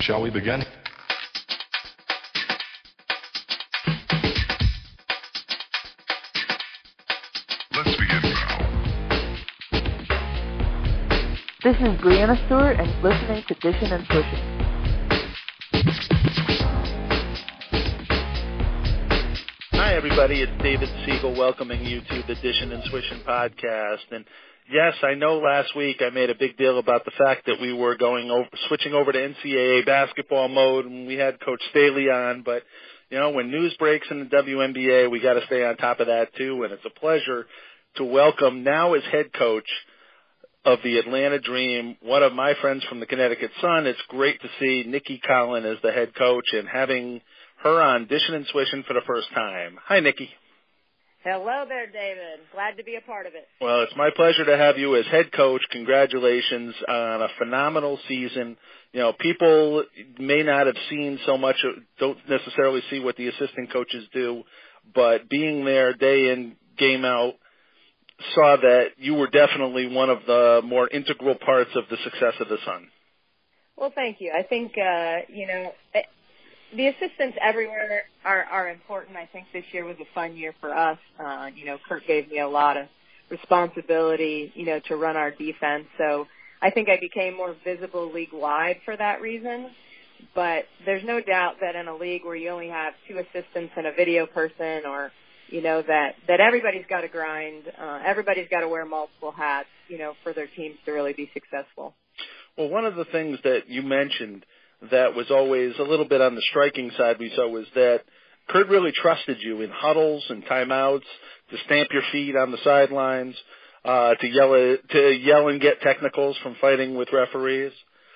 Shall we begin? Let's begin now. This is Brianna Stewart, and listening to Dishin' and Swishin'. Hi, everybody. It's David Siegel welcoming you to the Dishin' and Swishin' podcast. And yes, I know last week I made a big deal about the fact that we were switching over to NCAA basketball mode, and we had Coach Staley on. But, you know, when news breaks in the WNBA, we got to stay on top of that, too. And it's a pleasure to welcome now as head coach of the Atlanta Dream, one of my friends from the Connecticut Sun. It's great to see Nicki Collen as the head coach and having her on Dishin' and Swishin' for the first time. Hi, Nicki. Hello there, David. Glad to be a part of it. Well, it's my pleasure to have you as head coach. Congratulations on a phenomenal season. You know, people may not have seen so much, don't necessarily see what the assistant coaches do, but being there day in, game out, saw that you were definitely one of the more integral parts of the success of the Sun. Well, thank you. I think, the assistants everywhere are important. I think this year was a fun year for us. Kurt gave me a lot of responsibility, to run our defense. So I think I became more visible league-wide for that reason. But there's no doubt that in a league where you only have two assistants and a video person, or, that everybody's got to grind, everybody's got to wear multiple hats, for their teams to really be successful. Well, one of the things that you mentioned that was always a little bit on the striking side we saw was that Kurt really trusted you in huddles and timeouts, to stamp your feet on the sidelines, to yell and get technicals from fighting with referees.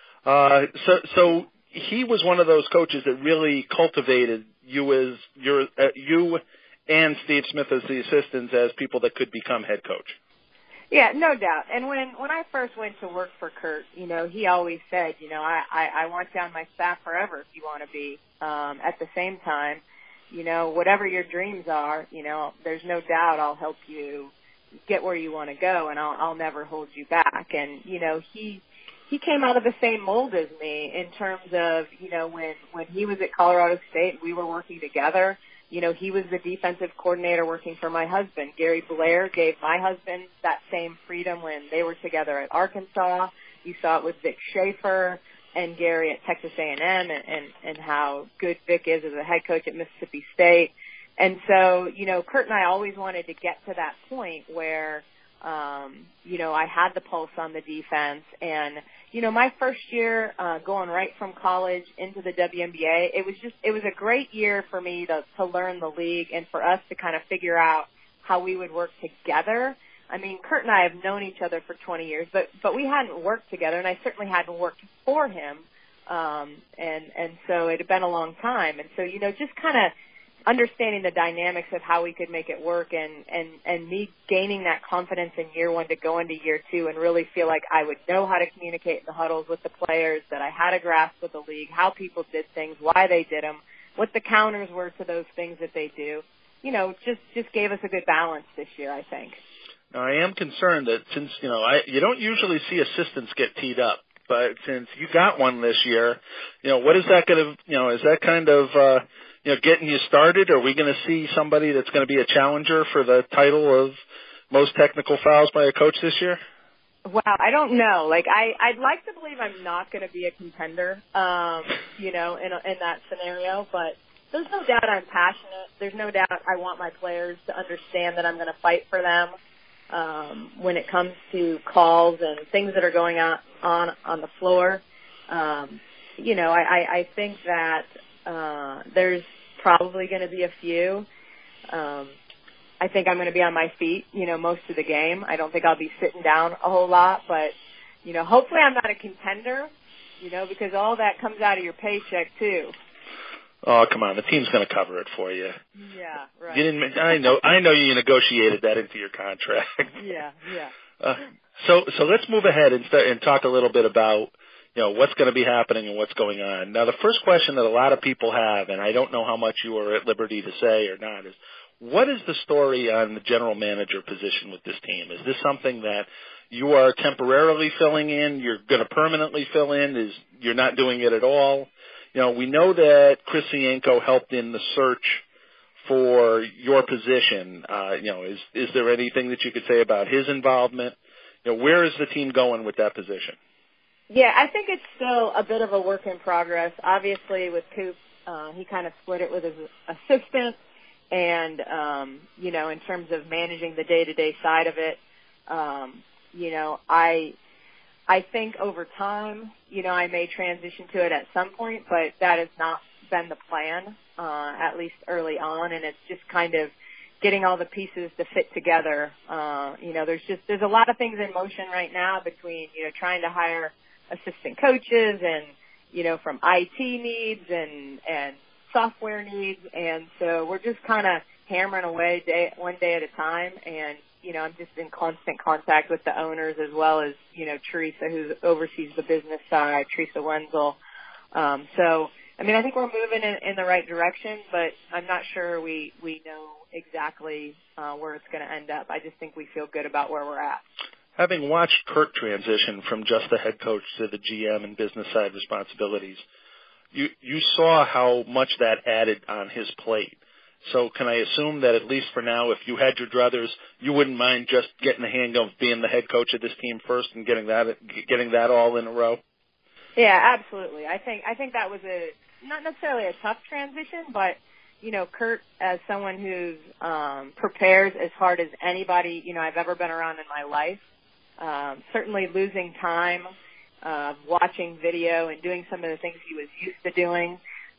So he was one of those coaches that really cultivated you as you and Steve Smith as the assistants as people that could become head coach. Yeah, no doubt. And when I first went to work for Kurt, he always said, I want you on my staff forever if you want to be. At the same time, whatever your dreams are, there's no doubt I'll help you get where you want to go, and I'll never hold you back. And, he came out of the same mold as me in terms of, when he was at Colorado State, we were working together. He was the defensive coordinator working for my husband. Gary Blair gave my husband that same freedom when they were together at Arkansas. You saw it with Vic Schaefer and Gary at Texas A&M, and how good Vic is as a head coach at Mississippi State. And so, Kurt and I always wanted to get to that point where, I had the pulse on the defense. And, my first year going right from college into the WNBA, it was a great year for me to learn the league and for us to kind of figure out how we would work together. I mean, Kurt and I have known each other for 20 years, but we hadn't worked together, and I certainly hadn't worked for him. And so it had been a long time. And so, just kind of understanding the dynamics of how we could make it work, and me gaining that confidence in year one to go into year two and really feel like I would know how to communicate in the huddles with the players, that I had a grasp of the league, how people did things, why they did them, what the counters were to those things that they do, just gave us a good balance this year, I think. Now, I am concerned that since, you don't usually see assistants get teed up, but since you got one this year, what is that going to, is that kind of, getting you started? Are we going to see somebody that's going to be a challenger for the title of most technical fouls by a coach this year? Wow, I don't know. I'd like to believe I'm not going to be a contender, in that scenario, but there's no doubt I'm passionate. There's no doubt I want my players to understand that I'm going to fight for them when it comes to calls and things that are going on the floor. I think that there's probably going to be a few. I think I'm going to be on my feet, most of the game. I don't think I'll be sitting down a whole lot, but, hopefully I'm not a contender, because all that comes out of your paycheck too. Oh, come on. The team's going to cover it for you. Yeah, right. I know you negotiated that into your contract. Yeah. So let's move ahead and talk a little bit about, what's going to be happening and what's going on. Now, the first question that a lot of people have, and I don't know how much you are at liberty to say or not, is what is the story on the general manager position with this team? Is this something that you are temporarily filling in, you're going to permanently fill in, you're not doing it at all? we know that Chris Cienko helped in the search for your position. Is there anything that you could say about his involvement? Where is the team going with that position? Yeah, I think it's still a bit of a work in progress. Obviously, with Coop, he kind of split it with his assistant, and in terms of managing the day-to-day side of it, I think over time, I may transition to it at some point, but that has not been the plan, at least early on, and it's just kind of getting all the pieces to fit together. There's a lot of things in motion right now between, trying to hire assistant coaches and, from IT needs and software needs. And so we're just kind of hammering away one day at a time. And, I'm just in constant contact with the owners as well as, Teresa, who oversees the business side, Teresa Wenzel. I think we're moving in the right direction, but I'm not sure we know exactly where it's going to end up. I just think we feel good about where we're at. Having watched Kurt transition from just the head coach to the GM and business side responsibilities, you saw how much that added on his plate. So can I assume that at least for now, if you had your druthers, you wouldn't mind just getting the hang of being the head coach of this team first and getting that all in a row? Yeah, absolutely. I think that was not necessarily a tough transition, but Kurt, as someone who's prepares as hard as anybody I've ever been around in my life, certainly losing time, watching video and doing some of the things he was used to doing,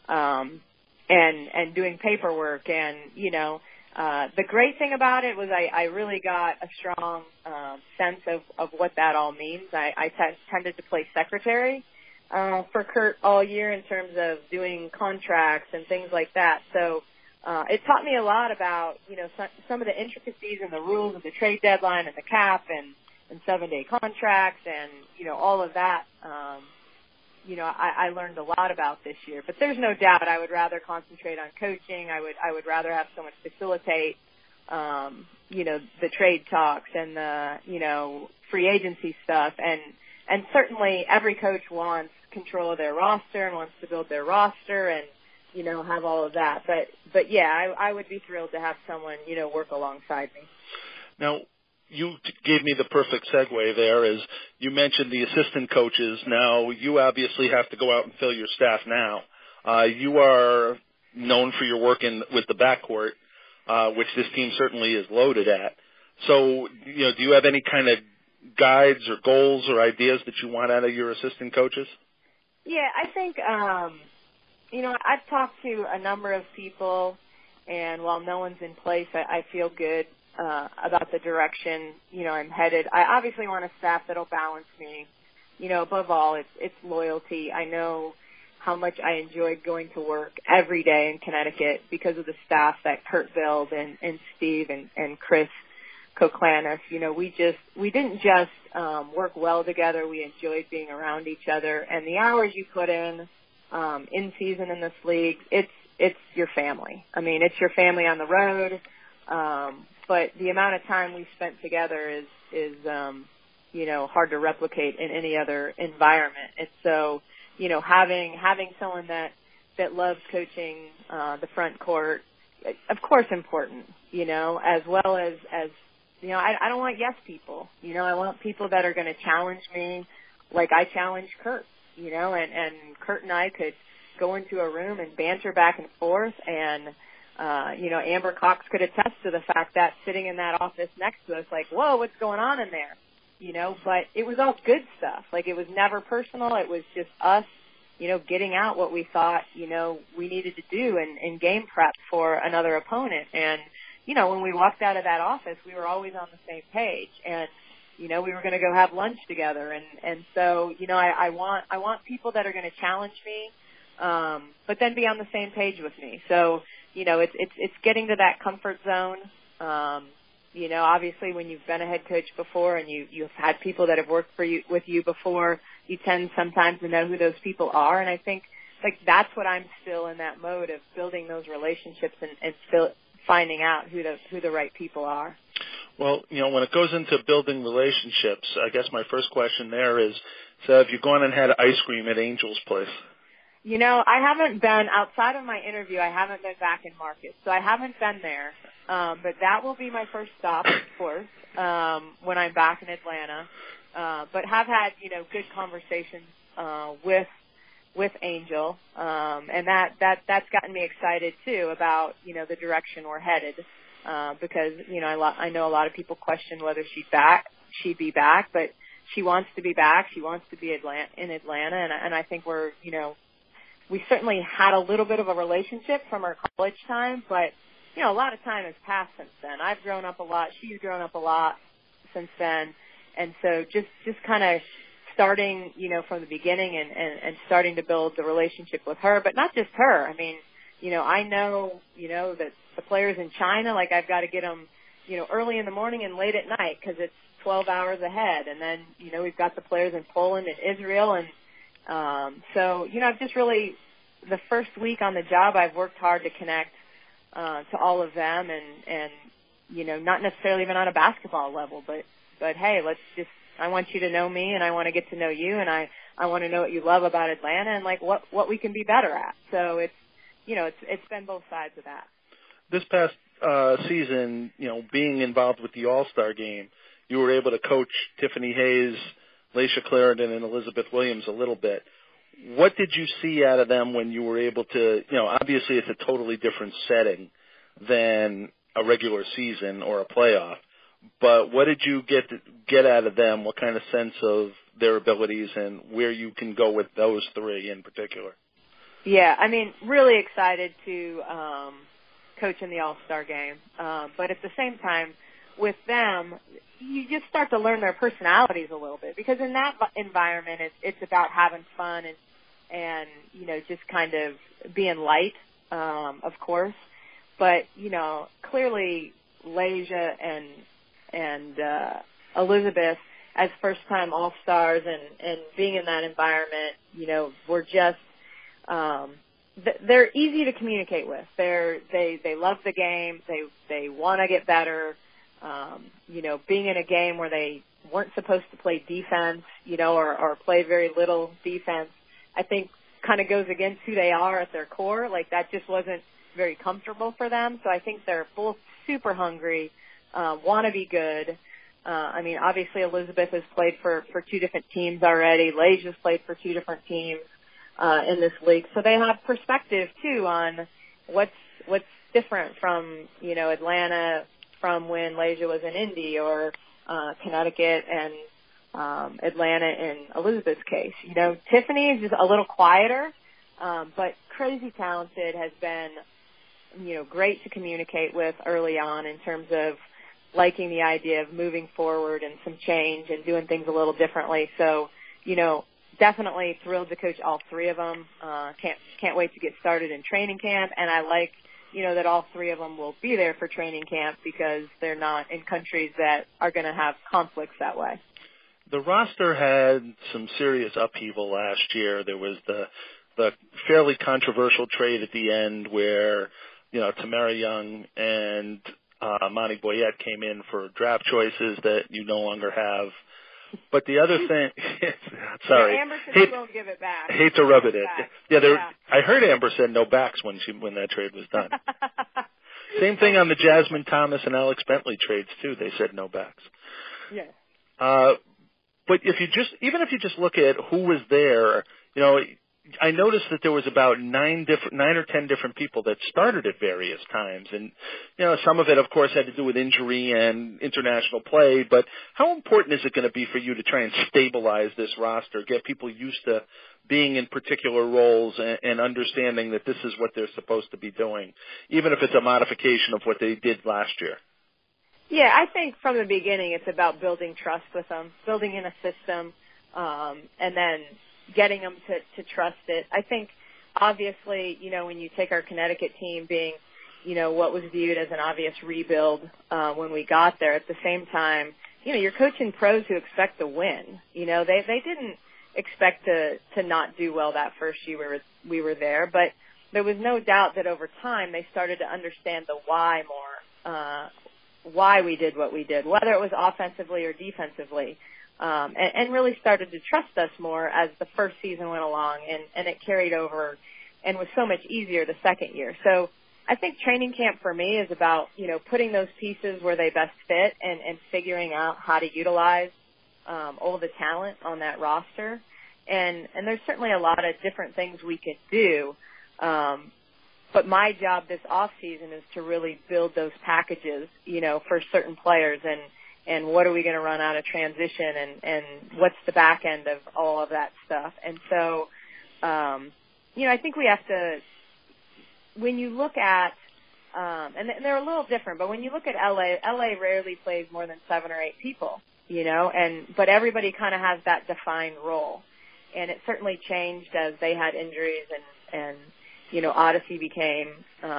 and doing paperwork. And, the great thing about it was I really got a strong sense of what that all means. I tended to play secretary for Kurt all year in terms of doing contracts and things like that. So it taught me a lot about, some of the intricacies and the rules of the trade deadline and the cap and 7-day contracts and, all of that. I learned a lot about this year. But there's no doubt I would rather concentrate on coaching. I would rather have someone facilitate, the trade talks and the, free agency stuff. And certainly every coach wants control of their roster and wants to build their roster and, have all of that. But yeah, I would be thrilled to have someone, work alongside me. Now, you gave me the perfect segue there as you mentioned the assistant coaches. Now, you obviously have to go out and fill your staff now. You are known for your work with the backcourt, which this team certainly is loaded at. So, do you have any kind of guides or goals or ideas that you want out of your assistant coaches? Yeah, I think, I've talked to a number of people, and while no one's in place, I feel good about the direction, I'm headed. I obviously want a staff that'll balance me. Above all, it's loyalty. I know how much I enjoyed going to work every day in Connecticut because of the staff that Kurt built and Steve and Chris Koklanis. We didn't just work well together. We enjoyed being around each other. And the hours you put in season in this league, it's your family. I mean, it's your family on the road. But the amount of time we spent together is hard to replicate in any other environment. And so, having someone that loves coaching the front court, of course, important, as well as I don't want yes people. I want people that are going to challenge me like I challenged Kurt, and Kurt and I could go into a room and banter back and forth and Amber Cox could attest to the fact that sitting in that office next to us, like, whoa, what's going on in there? But it was all good stuff. Like, it was never personal. It was just us, getting out what we thought, we needed to do in game prep for another opponent. And, when we walked out of that office, we were always on the same page. And, we were going to go have lunch together. And so, I want people that are going to challenge me, but then be on the same page with me. So, it's getting to that comfort zone. Obviously when you've been a head coach before and you've had people that have worked with you before, you tend sometimes to know who those people are. And I think that's what I'm still in that mode of building those relationships and still finding out who the right people are. Well, when it goes into building relationships, I guess my first question there is, so have you gone and had ice cream at Angel's Place? I haven't been, outside of my interview, I haven't been back in Marcus, so I haven't been there. But that will be my first stop, of course, when I'm back in Atlanta. But have had, good conversations with Angel, and that's gotten me excited too about, the direction we're headed. Because, I know a lot of people question whether she'd be back, but she wants to be back. She wants to be in Atlanta, and I think we're, we certainly had a little bit of a relationship from our college time, but, a lot of time has passed since then. I've grown up a lot. She's grown up a lot since then. And so just kind of starting, from the beginning and starting to build the relationship with her, but not just her. I mean, I know, that the players in China, like I've got to get them, early in the morning and late at night because it's 12 hours ahead. And then, we've got the players in Poland and Israel. And so, I've just really, the first week on the job, I've worked hard to connect to all of them and, not necessarily even on a basketball level, but hey, I want you to know me and I want to get to know you and I want to know what you love about Atlanta and like what we can be better at. So it's been both sides of that. This past season, being involved with the All-Star game, you were able to coach Tiffany Hayes, Laisha Clarendon, and Elizabeth Williams a little bit. What did you see out of them when you were able to, obviously it's a totally different setting than a regular season or a playoff, but what did you get out of them? What kind of sense of their abilities and where you can go with those three in particular? Yeah, I mean, really excited to coach in the All-Star game. But at the same time, with them, you just start to learn their personalities a little bit because in that environment, it's about having fun and just kind of being light, of course. But, clearly Laisha and Elizabeth as first-time All-Stars and being in that environment, were just they're easy to communicate with. They love the game. They want to get better. Being in a game where they weren't supposed to play defense, or play very little defense, I think kind of goes against who they are at their core. Like that just wasn't very comfortable for them. So I think they're both super hungry, want to be good. I mean, obviously Elizabeth has played for two different teams already. Laisha's played for two different teams in this league. So they have perspective too on what's different from, Atlanta from when Laisha was in Indy or Connecticut and Atlanta in Elizabeth's case. Tiffany is just a little quieter, but crazy talented, has been, great to communicate with early on in terms of liking the idea of moving forward and some change and doing things a little differently. So, definitely thrilled to coach all three of them. Can't wait to get started in training camp. And I like, that all three of them will be there for training camp because they're not in countries that are going to have conflicts that way. The roster had some serious upheaval last year. There was the fairly controversial trade at the end where, Tamara Young and Monty Boyette came in for draft choices that you no longer have. But the other thing, sorry, Amber said she won't give it back. Hate to rub it in. Yeah, I heard Amber said no backs when that trade was done. Same thing on the Jasmine Thomas and Alex Bentley trades too. They said no backs. Yes. But even if you just look at who was there, I noticed that there was about 9 or 10 different people that started at various times. And, some of it, of course, had to do with injury and international play. But how important is it going to be for you to try and stabilize this roster, get people used to being in particular roles and understanding that this is what they're supposed to be doing, even if it's a modification of what they did last year? Yeah, I think from the beginning it's about building trust with them, building in a system, and then getting them to trust it. I think, obviously, when you take our Connecticut team being, what was viewed as an obvious rebuild when we got there, at the same time, you're coaching pros who expect to win. They didn't expect to not do well that first year we were there, but there was no doubt that over time they started to understand the why more, why we did what we did, whether it was offensively or defensively. and really started to trust us more as the first season went along, and it carried over and was so much easier the second year. So I think training camp for me is about, putting those pieces where they best fit and figuring out how to utilize all the talent on that roster. And there's certainly a lot of different things we could do. But my job this off season is to really build those packages, for certain players and what are we going to run out of transition and what's the back end of all of that stuff. And so, I think we have to, when you look at, and they're a little different, but when you look at LA rarely plays more than 7 or 8 people, but everybody kind of has that defined role. And it certainly changed as they had injuries and Odyssey became,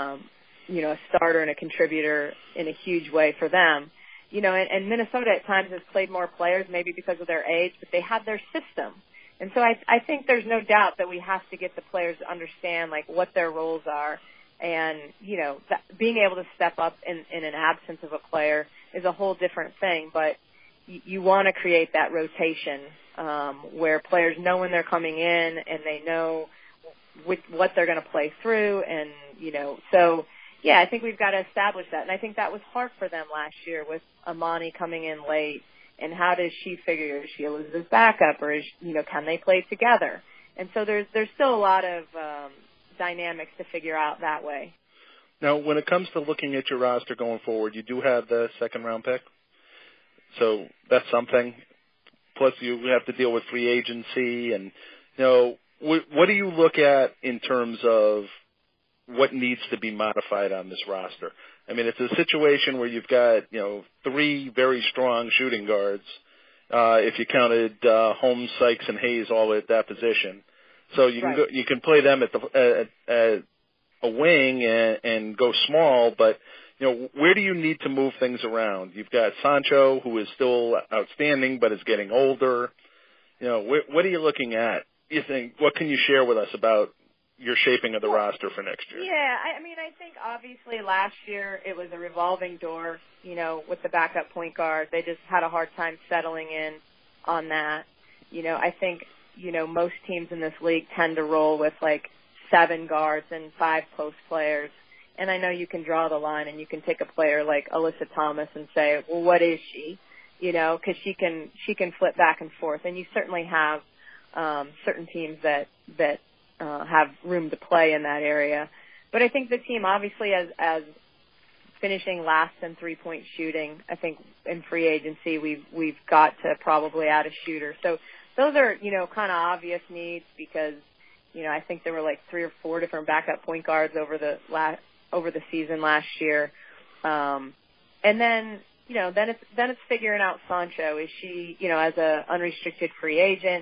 a starter and a contributor in a huge way for them. And Minnesota at times has played more players maybe because of their age, but they had their system. And so I think there's no doubt that we have to get the players to understand, what their roles are. And, being able to step up in an absence of a player is a whole different thing. But you want to create that rotation where players know when they're coming in and they know what they're going to play through. And, so, yeah, I think we've got to establish that. And I think that was hard for them last year with Amani coming in late. And how does she figure? Is she Elizabeth's backup, or can they play together? And so there's still a lot of dynamics to figure out that way. Now, when it comes to looking at your roster going forward, you do have the second-round pick, so that's something. Plus, you have to deal with free agency, and what do you look at in terms of what needs to be modified on this roster? I mean, it's a situation where you've got, 3 very strong shooting guards, if you counted Holmes, Sykes, and Hayes all at that position. So you can you can play them at a wing and go small, but where do you need to move things around? You've got Sancho, who is still outstanding but is getting older. What are you looking at? You think, what can you share with us about your shaping of the roster for next year? Yeah, I think obviously last year it was a revolving door, with the backup point guard. They just had a hard time settling in on that. I think, most teams in this league tend to roll with 7 guards and 5 post players. And I know you can draw the line and you can take a player like Alyssa Thomas and say, well, what is she? Because she can flip back and forth. And you certainly have certain teams that have room to play in that area. But I think the team obviously as finishing last in 3-point shooting, I think in free agency we've got to probably add a shooter. So those are, kind of obvious needs because, I think there were 3 or 4 different backup point guards over the season last year. And then, then it's figuring out Sancho. Is she, as a unrestricted free agent,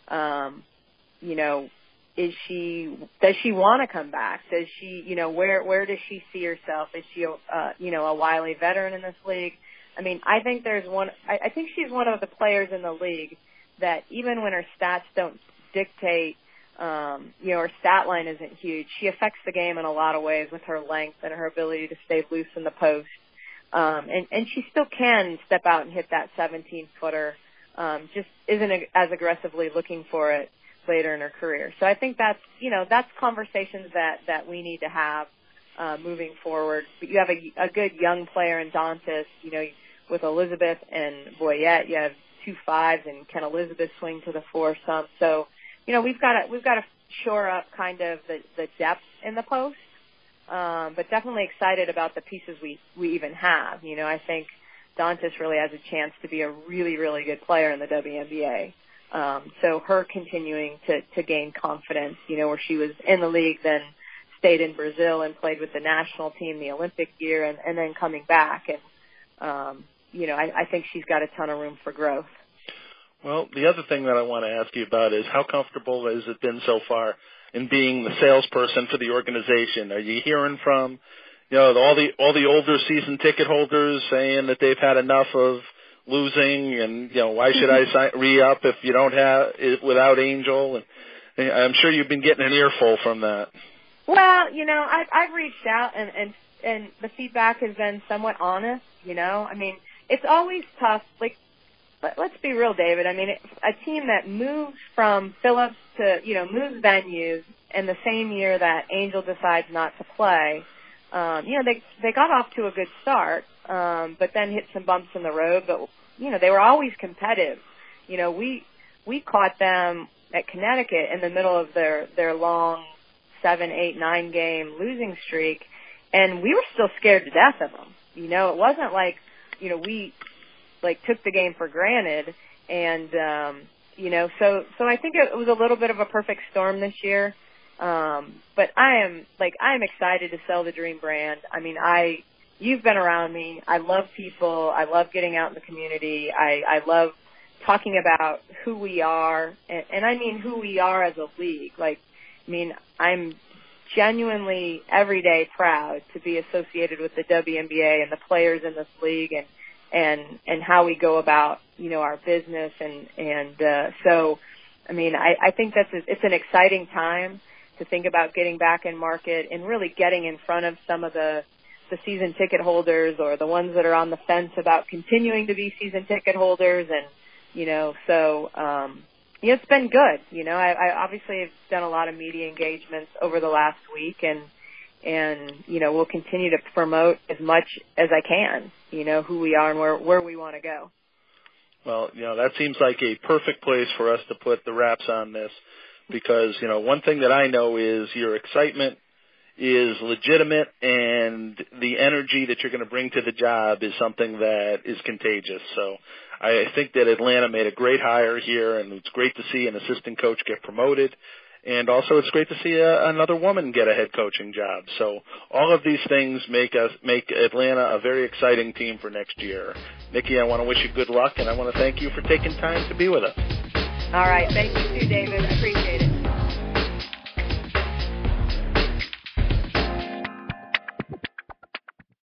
does she want to come back? Does she, where does she see herself? Is she, a wily veteran in this league? I mean, I think I think she's one of the players in the league that even when her stats don't dictate, her stat line isn't huge, she affects the game in a lot of ways with her length and her ability to stay loose in the post. And she still can step out and hit that 17-footer, just isn't as aggressively looking for it later in her career. So I think that's conversations that we need to have moving forward. But you have a good young player in Dantas, with Elizabeth and Boyette. You have 2 5s, and can Elizabeth swing to the 4 some? So, we've got to shore up kind of the depth in the post. But definitely excited about the pieces we even have. I think Dantas really has a chance to be a really, really good player in the WNBA. So her continuing to gain confidence, where she was in the league, then stayed in Brazil and played with the national team the Olympic year and then coming back. And, I think she's got a ton of room for growth. Well, the other thing that I want to ask you about is how comfortable has it been so far in being the salesperson for the organization? Are you hearing from, all the older season ticket holders saying that they've had enough of losing and, why should I re-up if you don't have it without Angel? And I'm sure you've been getting an earful from that. Well, I've reached out and the feedback has been somewhat honest, I mean, it's always tough. let's be real, David. I mean, a team that moves from Phillips to, moves venues in the same year that Angel decides not to play, they got off to a good start, but then hit some bumps in the road. But, they were always competitive. We caught them at Connecticut in the middle of their long 7, 8, 9 game losing streak, and we were still scared to death of them. It wasn't like, we took the game for granted, and so I think it was a little bit of a perfect storm this year. But I am excited to sell the Dream brand. I mean, you've been around me. I love people. I love getting out in the community. I love talking about who we are, and I mean who we are as a league. I'm genuinely every day proud to be associated with the WNBA and the players in this league, and how we go about, our business. So, I mean, I think it's an exciting time to think about getting back in market and really getting in front of some of the season ticket holders or the ones that are on the fence about continuing to be season ticket holders. And, it's been good. I obviously have done a lot of media engagements over the last week, and we'll continue to promote as much as I can, who we are and where we want to go. Well, that seems like a perfect place for us to put the wraps on this, because, one thing that I know is your excitement is legitimate, and the energy that you're going to bring to the job is something that is contagious. So I think that Atlanta made a great hire here, and it's great to see an assistant coach get promoted. And also it's great to see another woman get a head coaching job. So all of these things make Atlanta a very exciting team for next year. Nikki, I want to wish you good luck, and I want to thank you for taking time to be with us. All right. Thank you too, David. I appreciate it.